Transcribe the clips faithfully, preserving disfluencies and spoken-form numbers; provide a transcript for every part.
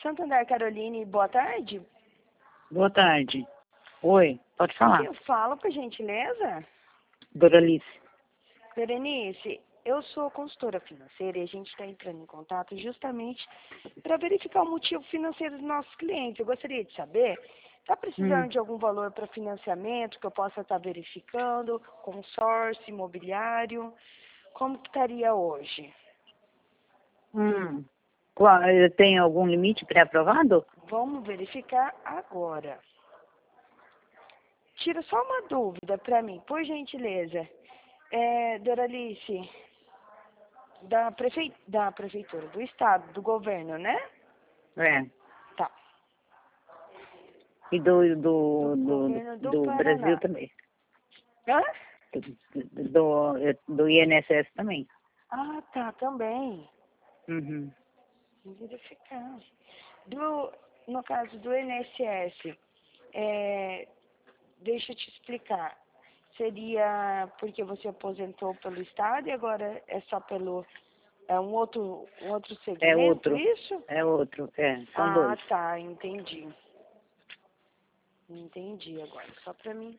Santander, Caroline, boa tarde. Boa tarde. Oi, pode falar. Eu falo, por gentileza. Doralice. Berenice, eu sou consultora financeira e a gente está entrando em contato justamente para verificar o motivo financeiro dos nossos clientes. Eu gostaria de saber, está precisando Hum. de algum valor para financiamento que eu possa estar verificando, consórcio, imobiliário? Como que estaria hoje? Hum. Qual, tem algum limite pré-aprovado? Vamos verificar agora. Tira só uma dúvida para mim, por gentileza. É, Doralice, da, prefe... da prefeitura, do estado, do governo, né? É. Tá. E do, do, Do do, governo do do Paraná. Brasil também. Hã? Do, do, do I N S S também. Ah, tá, também. Uhum. Vou verificar. Do, no caso do I N S S, é, deixa eu te explicar. Seria porque você aposentou pelo estado e agora é só pelo... É um outro, um outro segmento, É outro. isso? É outro, é. São Ah, dois. tá, entendi. Entendi agora, só pra mim.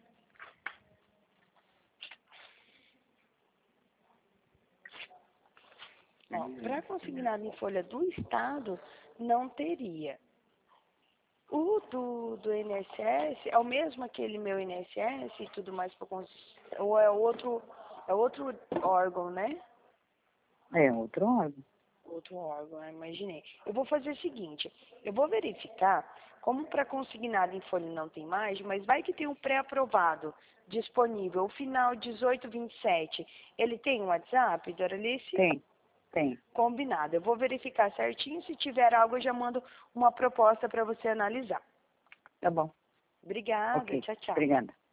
Ó, para consignado em folha do estado, não teria. O do, do I N S S é o mesmo aquele meu I N S S e tudo mais, pra cons- ou é outro, é outro órgão, né? É outro órgão. Outro órgão, eu imaginei. Eu vou fazer o seguinte, eu vou verificar, como para consignado em folha não tem mais, mas vai que tem um pré-aprovado disponível, o final dezoito vinte e sete, ele tem um WhatsApp, Doralice? Tem, tem. Combinado. Eu vou verificar certinho, se tiver algo eu já mando uma proposta para você analisar. Tá bom. Obrigada, Ok. tchau, tchau. Obrigada.